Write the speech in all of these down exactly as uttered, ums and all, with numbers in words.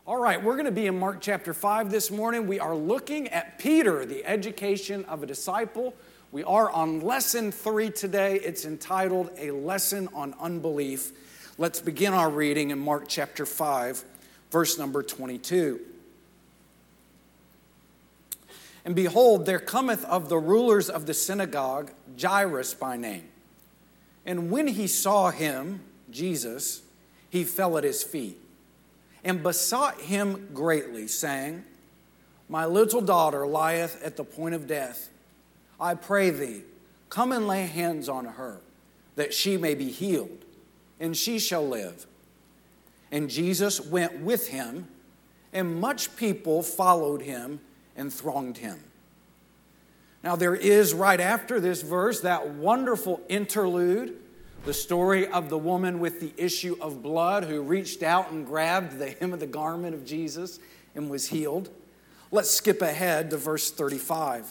All right, we're going to be in Mark chapter five this morning. We are looking at Peter, the education of a disciple. We are on lesson three today. It's entitled A Lesson on Unbelief. Let's begin our reading in Mark chapter five, verse number twenty-two. And behold, there cometh of the rulers of the synagogue Jairus by name. And when he saw him, Jesus, he fell at his feet, and besought him greatly, saying, My little daughter lieth at the point of death. I pray thee, come and lay hands on her, that she may be healed, and she shall live. And Jesus went with him, and much people followed him and thronged him. Now there is, right after this verse, that wonderful interlude, the story of the woman with the issue of blood who reached out and grabbed the hem of the garment of Jesus and was healed. Let's skip ahead to verse thirty-five.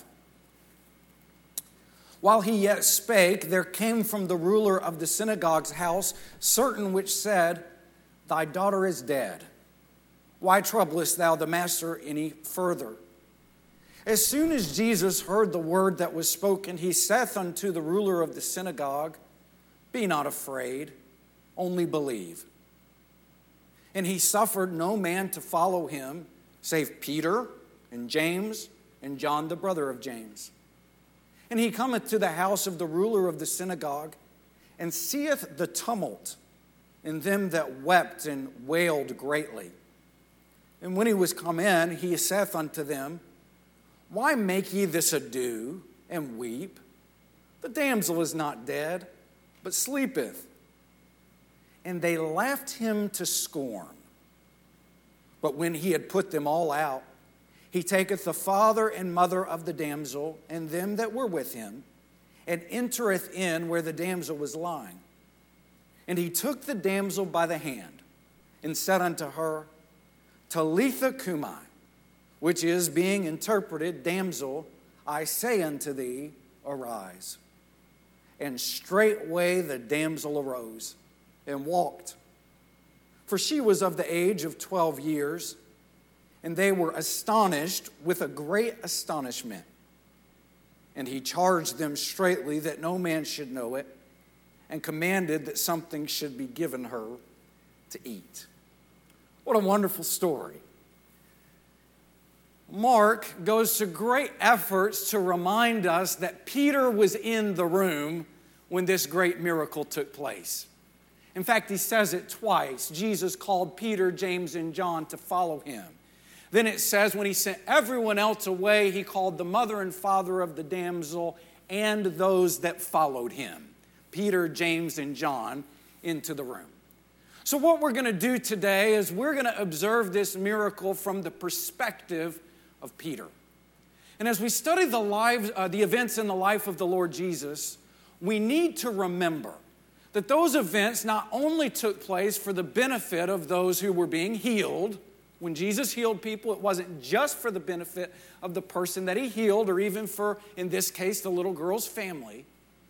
While he yet spake, there came from the ruler of the synagogue's house certain which said, Thy daughter is dead. Why troublest thou the master any further? As soon as Jesus heard the word that was spoken, he saith unto the ruler of the synagogue, Be not afraid, only believe. And he suffered no man to follow him, save Peter and James and John, the brother of James. And he cometh to the house of the ruler of the synagogue, and seeth the tumult, and them that wept and wailed greatly. And when he was come in, he saith unto them, Why make ye this ado, and weep? The damsel is not dead, but sleepeth. And they laughed him to scorn. But when he had put them all out, he taketh the father and mother of the damsel, and them that were with him, and entereth in where the damsel was lying. And he took the damsel by the hand, and said unto her, Talitha cumi, which is, being interpreted, Damsel, I say unto thee, arise. And straightway the damsel arose and walked. For she was of the age of twelve years, and they were astonished with a great astonishment. And he charged them straitly that no man should know it, and commanded that something should be given her to eat. What a wonderful story. Mark goes to great efforts to remind us that Peter was in the room when this great miracle took place. In fact, he says it twice. Jesus called Peter, James, and John to follow him. Then it says when he sent everyone else away, he called the mother and father of the damsel and those that followed him, Peter, James, and John, into the room. So what we're going to do today is we're going to observe this miracle from the perspective of Peter. And as we study the lives, uh, the events in the life of the Lord Jesus, we need to remember that those events not only took place for the benefit of those who were being healed. When Jesus healed people, it wasn't just for the benefit of the person that he healed, or even for, in this case, the little girl's family.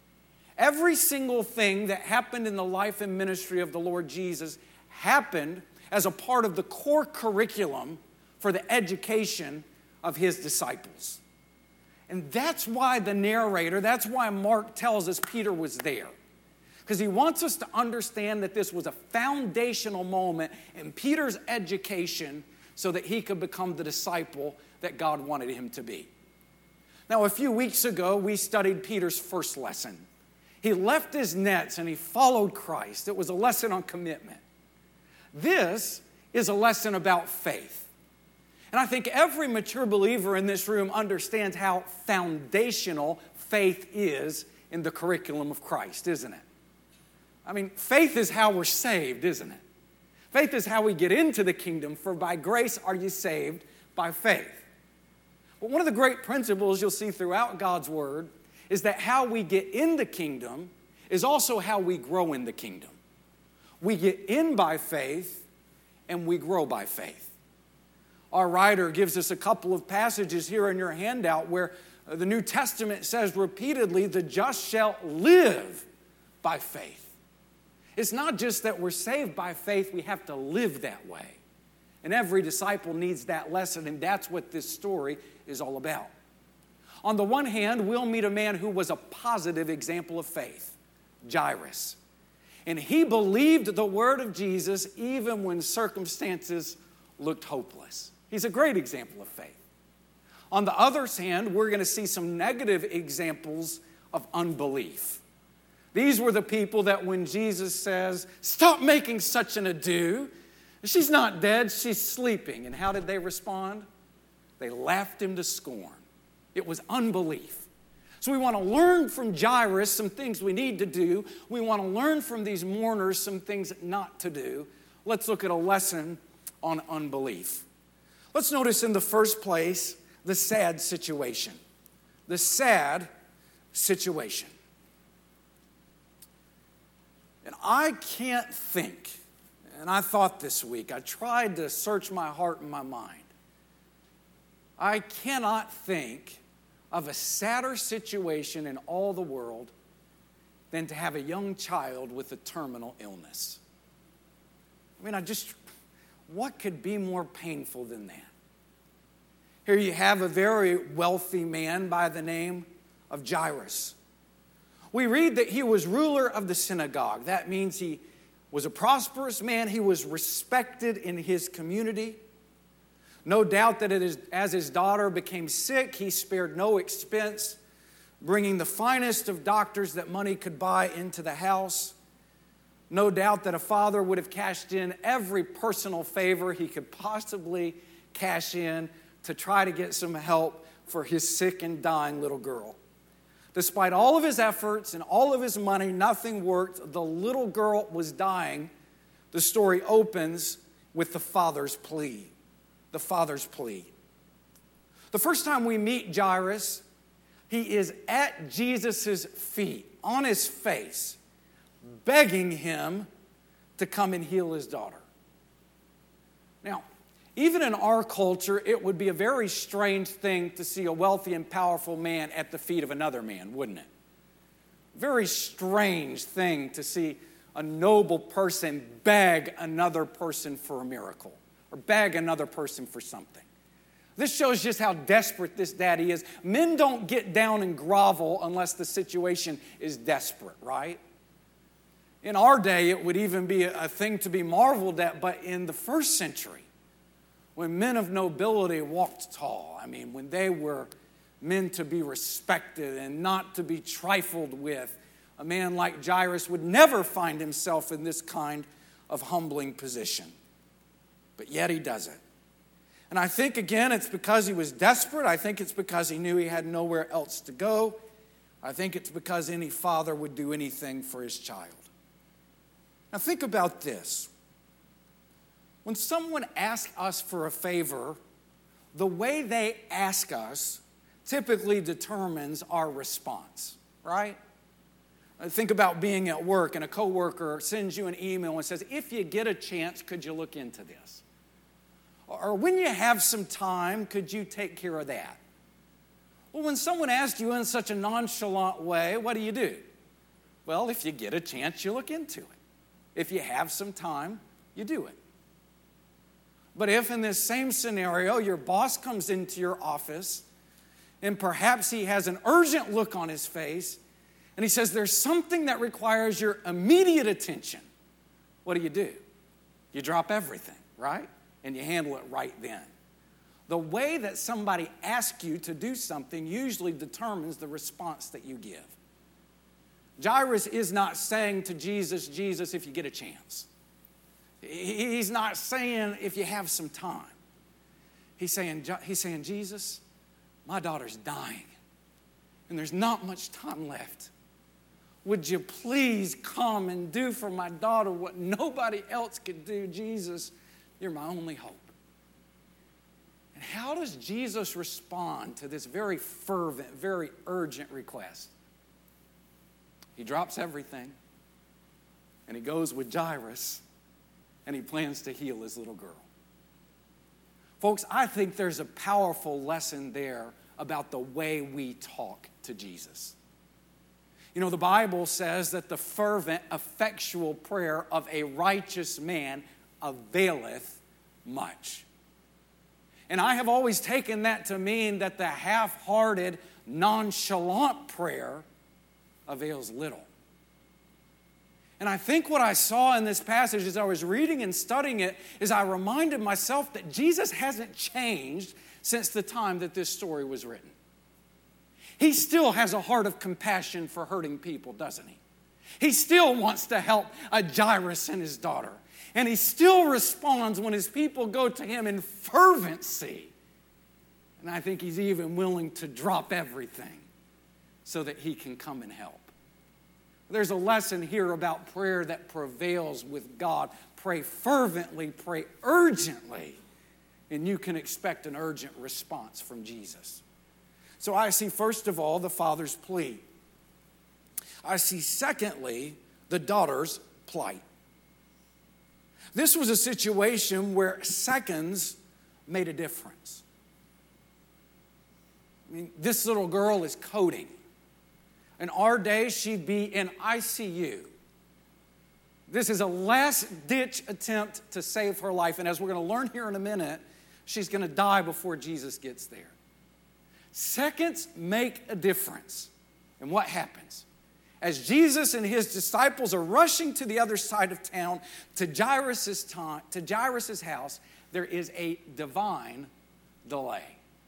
Every single thing that happened in the life and ministry of the Lord Jesus happened as a part of the core curriculum for the education of his disciples. And that's why the narrator, that's why Mark tells us Peter was there. Because he wants us to understand that this was a foundational moment in Peter's education so that he could become the disciple that God wanted him to be. Now, a few weeks ago, we studied Peter's first lesson. He left his nets and he followed Christ. It was a lesson on commitment. This is a lesson about faith. And I think every mature believer in this room understands how foundational faith is in the curriculum of Christ, isn't it? I mean, faith is how we're saved, isn't it? Faith is how we get into the kingdom, for by grace are you saved by faith. But one of the great principles you'll see throughout God's word is that how we get in the kingdom is also how we grow in the kingdom. We get in by faith and we grow by faith. Our writer gives us a couple of passages here in your handout where the New Testament says repeatedly, the just shall live by faith. It's not just that we're saved by faith, we have to live that way. And every disciple needs that lesson, and that's what this story is all about. On the one hand, we'll meet a man who was a positive example of faith, Jairus. And he believed the word of Jesus even when circumstances looked hopeless. He's a great example of faith. On the other hand, we're going to see some negative examples of unbelief. These were the people that when Jesus says, "Stop making such an ado. She's not dead, she's sleeping." And how did they respond? They laughed him to scorn. It was unbelief. So we want to learn from Jairus some things we need to do. We want to learn from these mourners some things not to do. Let's look at a lesson on unbelief. Let's notice in the first place the sad situation. The sad situation. And I can't think, and I thought this week, I tried to search my heart and my mind. I cannot think of a sadder situation in all the world than to have a young child with a terminal illness. I mean, I just, what could be more painful than that? Here you have a very wealthy man by the name of Jairus. We read that he was ruler of the synagogue. That means he was a prosperous man. He was respected in his community. No doubt that it is, as his daughter became sick, he spared no expense, bringing the finest of doctors that money could buy into the house. No doubt that a father would have cashed in every personal favor he could possibly cash in to try to get some help for his sick and dying little girl. Despite all of his efforts and all of his money, nothing worked. The little girl was dying. The story opens with the father's plea. The father's plea. The first time we meet Jairus, he is at Jesus' feet, on his face, begging him to come and heal his daughter. Now, even in our culture, it would be a very strange thing to see a wealthy and powerful man at the feet of another man, wouldn't it? Very strange thing to see a noble person beg another person for a miracle or beg another person for something. This shows just how desperate this daddy is. Men don't get down and grovel unless the situation is desperate, right? In our day, it would even be a thing to be marveled at, but in the first century, when men of nobility walked tall, I mean, when they were men to be respected and not to be trifled with, a man like Jairus would never find himself in this kind of humbling position. But yet he does it. And I think, again, it's because he was desperate. I think it's because he knew he had nowhere else to go. I think it's because any father would do anything for his child. Now think about this. When someone asks us for a favor, the way they ask us typically determines our response, right? Think about being at work and a coworker sends you an email and says, "If you get a chance, could you look into this?" Or when you have some time, could you take care of that? Well, when someone asks you in such a nonchalant way, what do you do? Well, if you get a chance, you look into it. If you have some time, you do it. But if in this same scenario, your boss comes into your office and perhaps he has an urgent look on his face and he says, "There's something that requires your immediate attention," what do you do? You drop everything, right? And you handle it right then. The way that somebody asks you to do something usually determines the response that you give. Jairus is not saying to Jesus, "Jesus, if you get a chance." He's not saying, "If you have some time." He's saying, he's saying, "Jesus, my daughter's dying, and there's not much time left. Would you please come and do for my daughter what nobody else could do? Jesus, you're my only hope." And how does Jesus respond to this very fervent, very urgent request? He drops everything, and he goes with Jairus, and he plans to heal his little girl. Folks, I think there's a powerful lesson there about the way we talk to Jesus. You know, the Bible says that the fervent, effectual prayer of a righteous man availeth much. And I have always taken that to mean that the half-hearted, nonchalant prayer avails little. And I think what I saw in this passage as I was reading and studying it is I reminded myself that Jesus hasn't changed since the time that this story was written. He still has a heart of compassion for hurting people, doesn't he? He still wants to help a Jairus and his daughter. And he still responds when his people go to him in fervency. And I think he's even willing to drop everything so that he can come and help. There's a lesson here about prayer that prevails with God. Pray fervently, pray urgently, and you can expect an urgent response from Jesus. So I see, first of all, the father's plea. I see, secondly, the daughter's plight. This was a situation where seconds made a difference. I mean, this little girl is coding. In our day, she'd be in I C U. This is a last-ditch attempt to save her life. And as we're going to learn here in a minute, she's going to die before Jesus gets there. Seconds make a difference. And what happens? As Jesus and his disciples are rushing to the other side of town, to Jairus' time, to Jairus' house, there is a divine delay.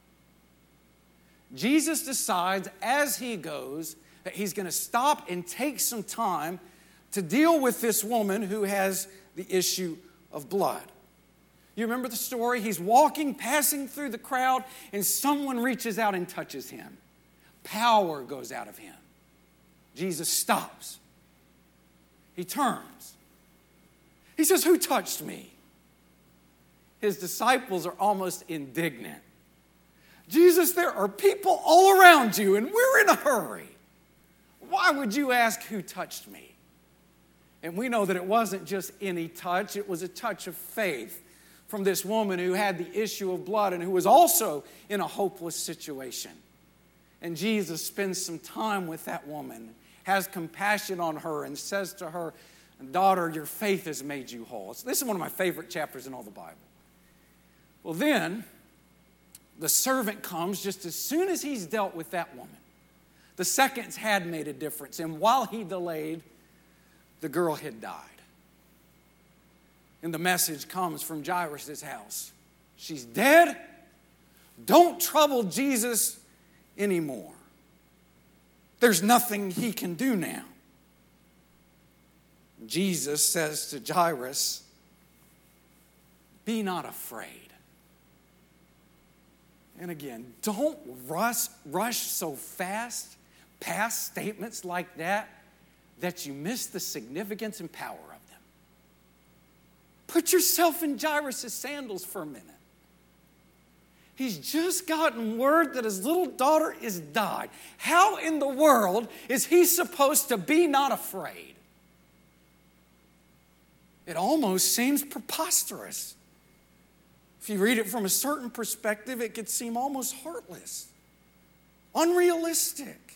Jesus decides as he goes that he's going to stop and take some time to deal with this woman who has the issue of blood. You remember the story? He's walking, passing through the crowd, and someone reaches out and touches him. Power goes out of him. Jesus stops. He turns. He says, "Who touched me?" His disciples are almost indignant. "Jesus, there are people all around you, and we're in a hurry. Why would you ask who touched me?" And we know that it wasn't just any touch. It was a touch of faith from this woman who had the issue of blood and who was also in a hopeless situation. And Jesus spends some time with that woman, has compassion on her, and says to her, "Daughter, your faith has made you whole." This is one of my favorite chapters in all the Bible. Well, then, the servant comes just as soon as he's dealt with that woman. The seconds had made a difference, and while he delayed, the girl had died. And the message comes from Jairus' house. She's dead. Don't trouble Jesus anymore. There's nothing he can do now. Jesus says to Jairus, "Be not afraid." And again, don't rush, rush so fast past statements like that that you miss the significance and power of them. Put yourself in Jairus' sandals for a minute. He's just gotten word that his little daughter is died. How in the world is he supposed to be not afraid? It almost seems preposterous. If you read it from a certain perspective, it could seem almost heartless, unrealistic.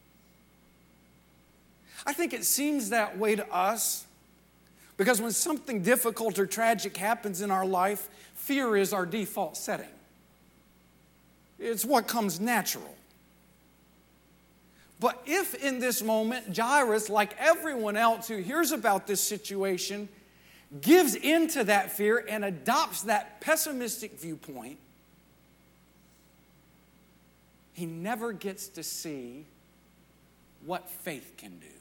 I think it seems that way to us because when something difficult or tragic happens in our life, fear is our default setting. It's what comes natural. But if in this moment, Jairus, like everyone else who hears about this situation, gives into that fear and adopts that pessimistic viewpoint, he never gets to see what faith can do.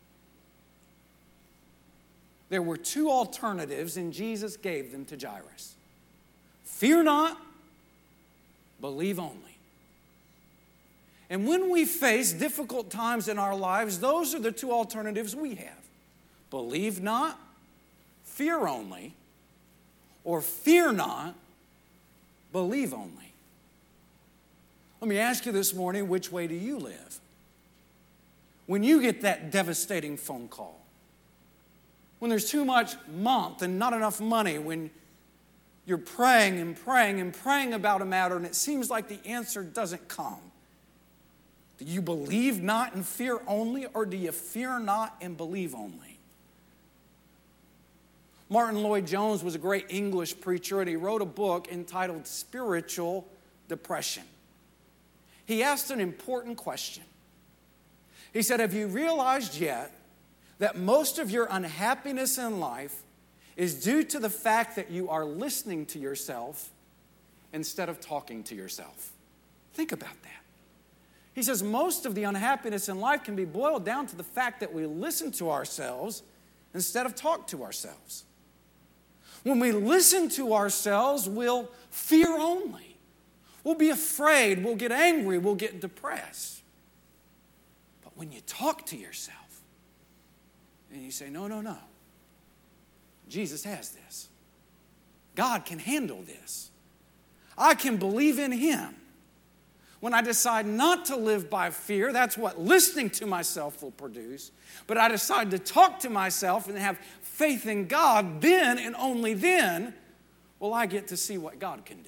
There were two alternatives, and Jesus gave them to Jairus. Fear not, believe only. And when we face difficult times in our lives, those are the two alternatives we have. Believe not, fear only, or fear not, believe only. Let me ask you this morning, which way do you live? When you get that devastating phone call, when there's too much month and not enough money, when you're praying and praying and praying about a matter and it seems like the answer doesn't come, do you believe not and fear only, or do you fear not and believe only? Martin Lloyd-Jones was a great English preacher, and he wrote a book entitled Spiritual Depression. He asked an important question. He said, have you realized yet that most of your unhappiness in life is due to the fact that you are listening to yourself instead of talking to yourself? Think about that. He says most of the unhappiness in life can be boiled down to the fact that we listen to ourselves instead of talk to ourselves. When we listen to ourselves, we'll fear only. We'll be afraid, we'll get angry, we'll get depressed. But when you talk to yourself, and you say, no, no, no, Jesus has this. God can handle this. I can believe in Him. When I decide not to live by fear, that's what listening to myself will produce. But I decide to talk to myself and have faith in God, then and only then will I get to see what God can do.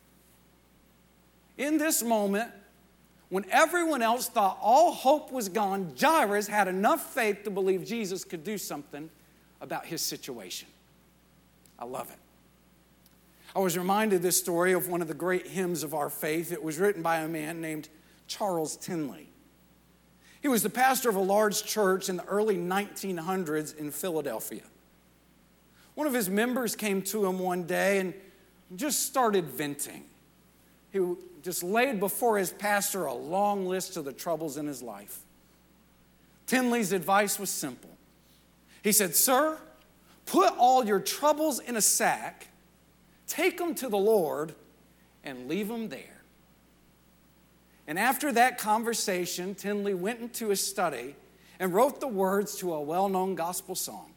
In this moment, when everyone else thought all hope was gone, Jairus had enough faith to believe Jesus could do something about his situation. I love it. I was reminded of this story of one of the great hymns of our faith. It was written by a man named Charles Tinley. He was the pastor of a large church in the early nineteen hundreds in Philadelphia. One of his members came to him one day and just started venting. He just laid before his pastor a long list of the troubles in his life. Tinley's advice was simple. He said, "Sir, put all your troubles in a sack, take them to the Lord, and leave them there." And after that conversation, Tinley went into his study and wrote the words to a well-known gospel song.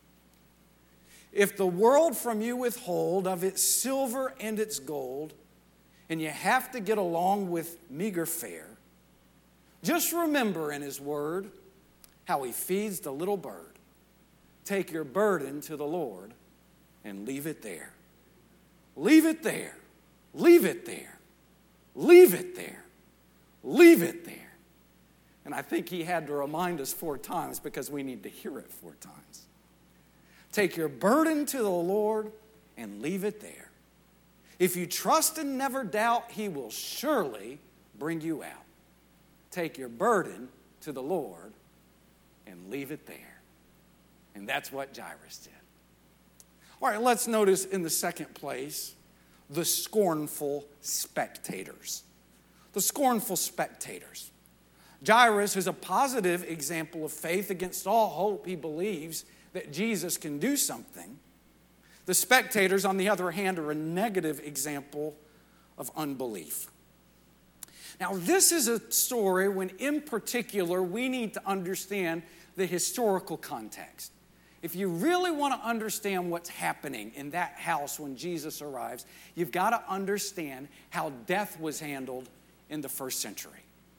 "If the world from you withhold of its silver and its gold, and you have to get along with meager fare, just remember in His word how He feeds the little bird. Take your burden to the Lord and leave it there. Leave it there. Leave it there. Leave it there. Leave it there." And I think he had to remind us four times because we need to hear it four times. Take your burden to the Lord and leave it there. If you trust and never doubt, He will surely bring you out. Take your burden to the Lord and leave it there. And that's what Jairus did. All right, let's notice in the second place, the scornful spectators. The scornful spectators. Jairus is a positive example of faith. Against all hope, he believes that Jesus can do something. The spectators, on the other hand, are a negative example of unbelief. Now, this is a story when, in particular, we need to understand the historical context. If you really want to understand what's happening in that house when Jesus arrives, you've got to understand how death was handled in the first century.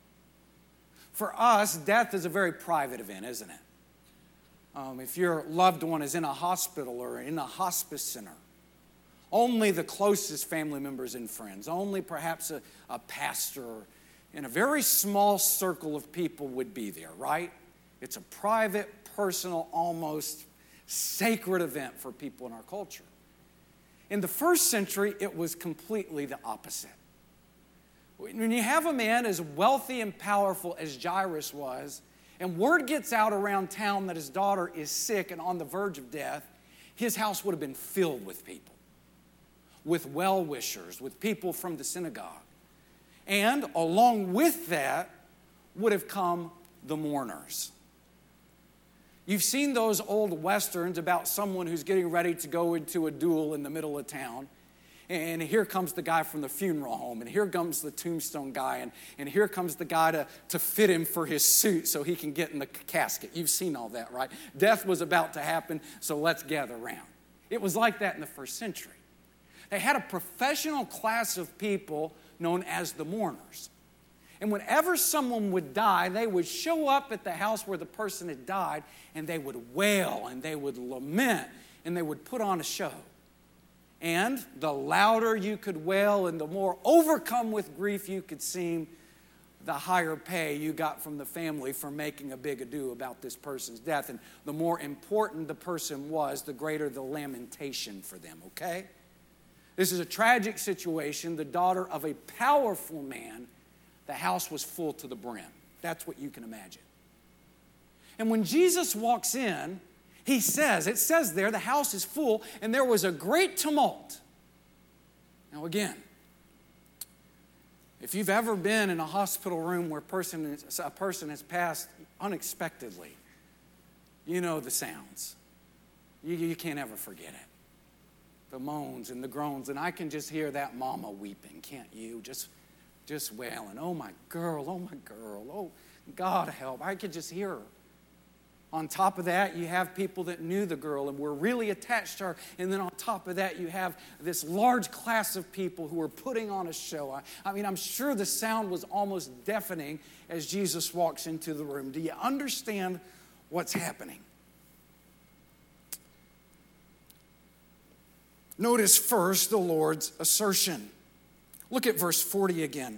For us, death is a very private event, isn't it? Um, if your loved one is in a hospital or in a hospice center, only the closest family members and friends, only perhaps a, a pastor and a very small circle of people would be there, right? It's a private, personal, almost sacred event for people in our culture. In the first century, it was completely the opposite. When you have a man as wealthy and powerful as Jairus was, and word gets out around town that his daughter is sick and on the verge of death, his house would have been filled with people, with well-wishers, with people from the synagogue. And along with that would have come the mourners. You've seen those old westerns about someone who's getting ready to go into a duel in the middle of town. And here comes the guy from the funeral home, and here comes the tombstone guy, and, and here comes the guy to, to fit him for his suit so he can get in the casket. You've seen all that, right? Death was about to happen, so let's gather around. It was like that in the first century. They had a professional class of people known as the mourners. And whenever someone would die, they would show up at the house where the person had died, and they would wail, and they would lament, and they would put on a show. And the louder you could wail and the more overcome with grief you could seem, the higher pay you got from the family for making a big ado about this person's death. And the more important the person was, the greater the lamentation for them, okay? This is a tragic situation. The daughter of a powerful man, the house was full to the brim. That's what you can imagine. And when Jesus walks in, he says, it says there, the house is full, and there was a great tumult. Now again, if you've ever been in a hospital room where a person, is, a person has passed unexpectedly, you know the sounds. You, you can't ever forget it. The moans and the groans, and I can just hear that mama weeping, can't you? Just, just wailing, oh my girl, oh my girl, oh God help. I could just hear her. On top of that, you have people that knew the girl and were really attached to her. And then on top of that, you have this large class of people who were putting on a show. I, I mean, I'm sure the sound was almost deafening as Jesus walks into the room. Do you understand what's happening? Notice first the Lord's assertion. Look at verse forty again.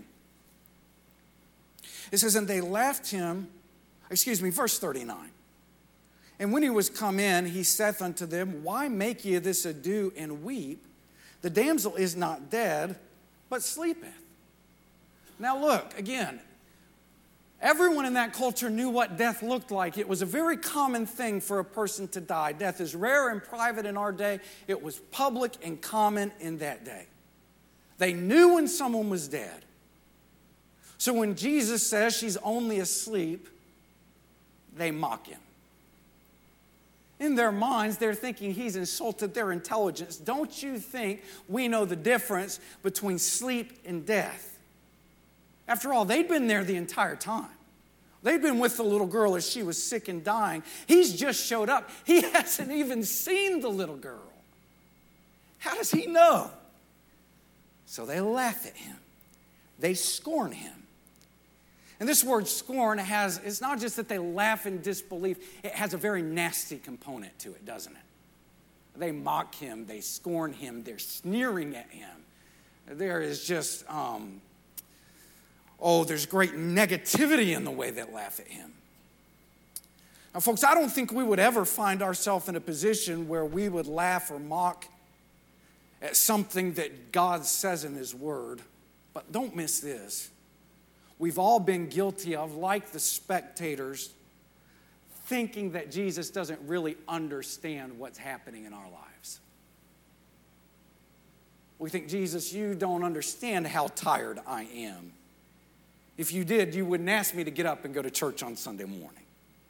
It says, and they left him, excuse me, verse thirty-nine. And when he was come in, he saith unto them, why make ye this ado and weep? The damsel is not dead, but sleepeth. Now look, again, everyone in that culture knew what death looked like. It was a very common thing for a person to die. Death is rare and private in our day. It was public and common in that day. They knew when someone was dead. So when Jesus says she's only asleep, they mock him. In their minds, they're thinking he's insulted their intelligence. Don't you think we know the difference between sleep and death? After all, they'd been there the entire time. They'd been with the little girl as she was sick and dying. He's just showed up. He hasn't even seen the little girl. How does he know? So they laugh at him. They scorn him. And this word scorn has, it's not just that they laugh in disbelief, it has a very nasty component to it, doesn't it? They mock him, they scorn him, they're sneering at him. There is just, um, oh, there's great negativity in the way they laugh at him. Now, folks, I don't think we would ever find ourselves in a position where we would laugh or mock at something that God says in his word. But don't miss this. We've all been guilty of, like the spectators, thinking that Jesus doesn't really understand what's happening in our lives. We think, Jesus, you don't understand how tired I am. If you did, you wouldn't ask me to get up and go to church on Sunday morning.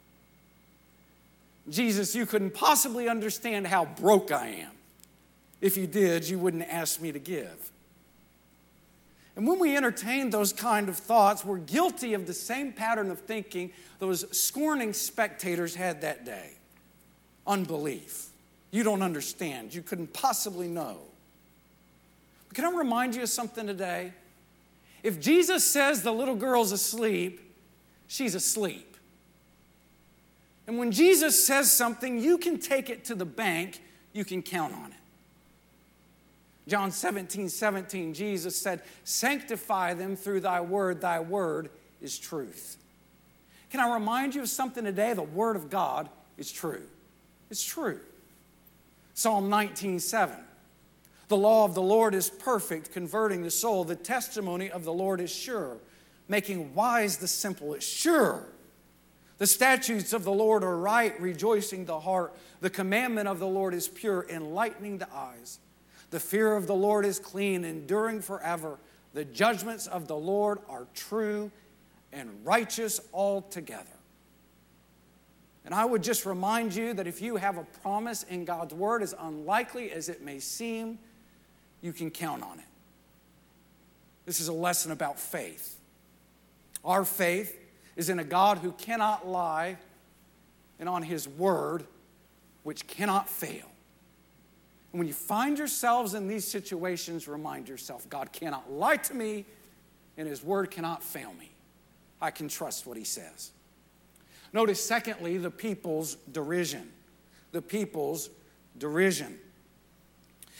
Jesus, you couldn't possibly understand how broke I am. If you did, you wouldn't ask me to give. And when we entertain those kind of thoughts, we're guilty of the same pattern of thinking those scorning spectators had that day. Unbelief. You don't understand. You couldn't possibly know. But can I remind you of something today? If Jesus says the little girl's asleep, she's asleep. And when Jesus says something, you can take it to the bank. You can count on it. John seventeen, seventeen, Jesus said, sanctify them through thy word. Thy word is truth. Can I remind you of something today? The word of God is true. It's true. Psalm nineteen, seven. The law of the Lord is perfect, converting the soul. The testimony of the Lord is sure, making wise the simple. It's sure. The statutes of the Lord are right, rejoicing the heart. The commandment of the Lord is pure, enlightening the eyes. The fear of the Lord is clean, enduring forever. The judgments of the Lord are true and righteous altogether. And I would just remind you that if you have a promise in God's word, as unlikely as it may seem, you can count on it. This is a lesson about faith. Our faith is in a God who cannot lie and on his word, which cannot fail. And when you find yourselves in these situations, remind yourself, God cannot lie to me and his word cannot fail me. I can trust what he says. Notice, secondly, the people's derision. The people's derision.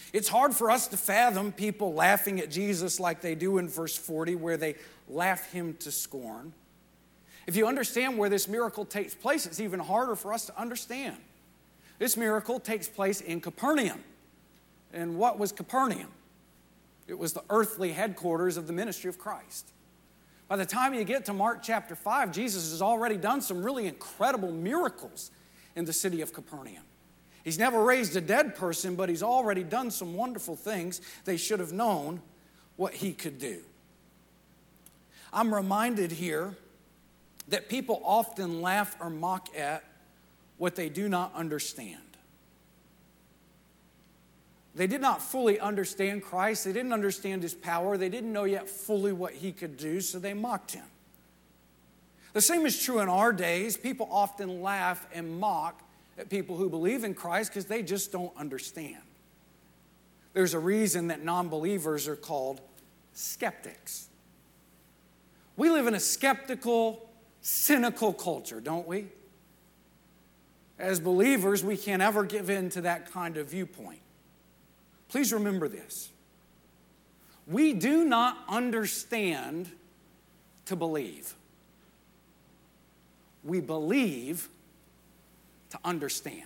It's hard for us to fathom people laughing at Jesus like they do in verse forty, where they laugh him to scorn. If you understand where this miracle takes place, it's even harder for us to understand. This miracle takes place in Capernaum. And what was Capernaum? It was the earthly headquarters of the ministry of Christ. By the time you get to Mark chapter five, Jesus has already done some really incredible miracles in the city of Capernaum. He's never raised a dead person, but he's already done some wonderful things. They should have known what he could do. I'm reminded here that people often laugh or mock at what they do not understand. They did not fully understand Christ. They didn't understand his power. They didn't know yet fully what he could do, so they mocked him. The same is true in our days. People often laugh and mock at people who believe in Christ because they just don't understand. There's a reason that non-believers are called skeptics. We live in a skeptical, cynical culture, don't we? As believers, we can't ever give in to that kind of viewpoint. Please remember this. We do not understand to believe. We believe to understand.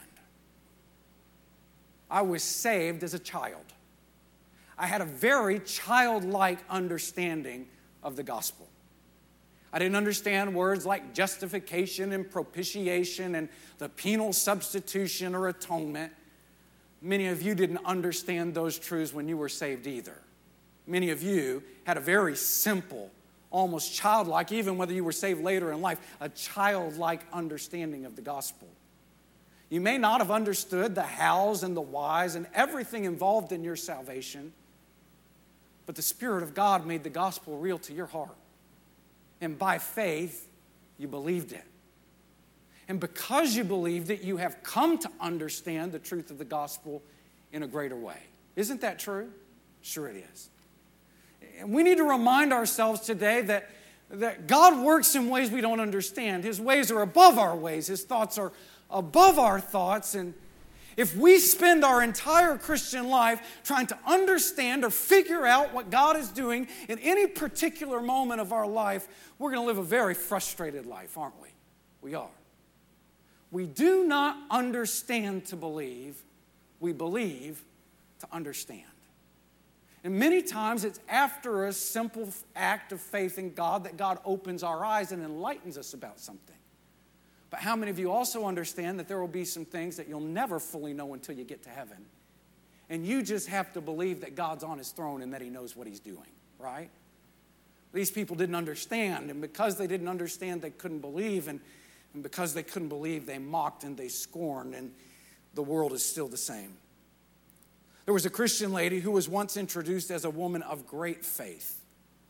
I was saved as a child. I had a very childlike understanding of the gospel. I didn't understand words like justification and propitiation and the penal substitution or atonement. Many of you didn't understand those truths when you were saved either. Many of you had a very simple, almost childlike, even whether you were saved later in life, a childlike understanding of the gospel. You may not have understood the hows and the whys and everything involved in your salvation, but the Spirit of God made the gospel real to your heart. And by faith, you believed it. And because you believed it, you have come to understand the truth of the gospel in a greater way. Isn't that true? Sure it is. And we need to remind ourselves today that, that God works in ways we don't understand. His ways are above our ways. His thoughts are above our thoughts. And if we spend our entire Christian life trying to understand or figure out what God is doing in any particular moment of our life, we're going to live a very frustrated life, aren't we? We are. We do not understand to believe. We believe to understand. And many times it's after a simple act of faith in God that God opens our eyes and enlightens us about something. But how many of you also understand that there will be some things that you'll never fully know until you get to heaven? And you just have to believe that God's on his throne and that he knows what he's doing, right? These people didn't understand, and because they didn't understand, they couldn't believe, and, and because they couldn't believe, they mocked and they scorned, and the world is still the same. There was a Christian lady who was once introduced as a woman of great faith.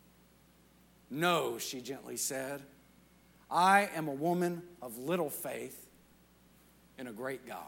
"No," she gently said, "I am a woman of little faith in a great God."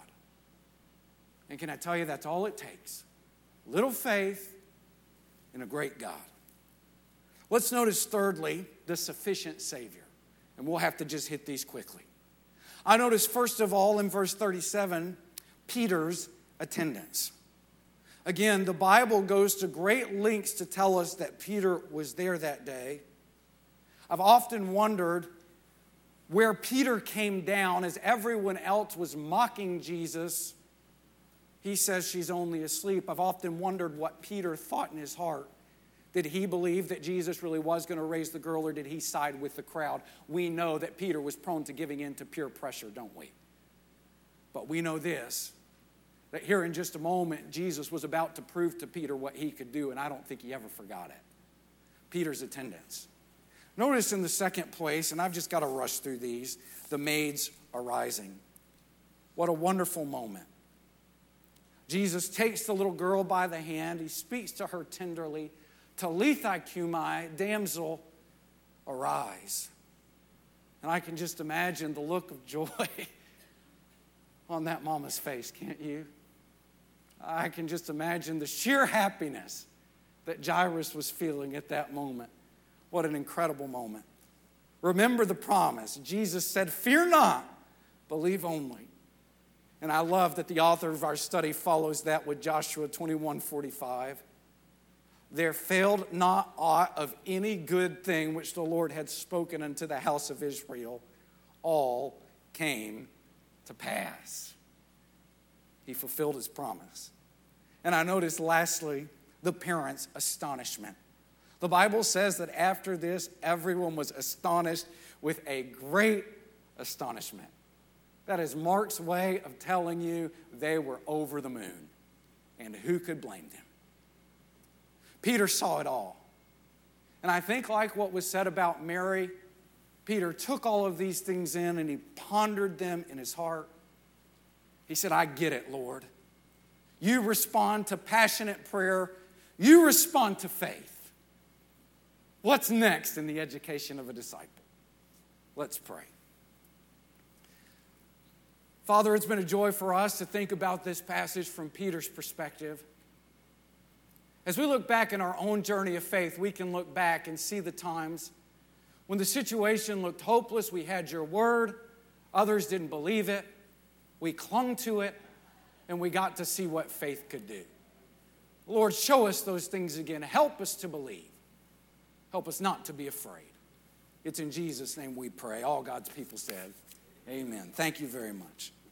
And can I tell you, that's all it takes. Little faith in a great God. Let's notice thirdly, the sufficient Savior. And we'll have to just hit these quickly. I notice first of all in verse thirty-seven, Peter's attendance. Again, the Bible goes to great lengths to tell us that Peter was there that day. I've often wondered where Peter came down as everyone else was mocking Jesus. He says she's only asleep. I've often wondered what Peter thought in his heart. Did he believe that Jesus really was going to raise the girl, or did he side with the crowd? We know that Peter was prone to giving in to peer pressure, don't we? But we know this, that here in just a moment, Jesus was about to prove to Peter what he could do, and I don't think he ever forgot it. Peter's attendance. Notice in the second place, and I've just got to rush through these, the maids arising. What a wonderful moment. Jesus takes the little girl by the hand. He speaks to her tenderly. Talitha cumi, damsel, arise. And I can just imagine the look of joy on that mama's face, can't you? I can just imagine the sheer happiness that Jairus was feeling at that moment. What an incredible moment. Remember the promise. Jesus said, "Fear not, believe only." And I love that the author of our study follows that with Joshua twenty-one forty-five. There failed not aught of any good thing which the Lord had spoken unto the house of Israel. All came to pass. He fulfilled his promise. And I notice lastly, the parents' astonishment. The Bible says that after this, everyone was astonished with a great astonishment. That is Mark's way of telling you they were over the moon. And who could blame them? Peter saw it all. And I think like what was said about Mary, Peter took all of these things in and he pondered them in his heart. He said, I get it, Lord. You respond to passionate prayer. You respond to faith. What's next in the education of a disciple? Let's pray. Father, it's been a joy for us to think about this passage from Peter's perspective. As we look back in our own journey of faith, we can look back and see the times when the situation looked hopeless. We had your word. Others didn't believe it. We clung to it, and we got to see what faith could do. Lord, show us those things again. Help us to believe. Help us not to be afraid. It's in Jesus' name we pray. All God's people said, amen. Thank you very much.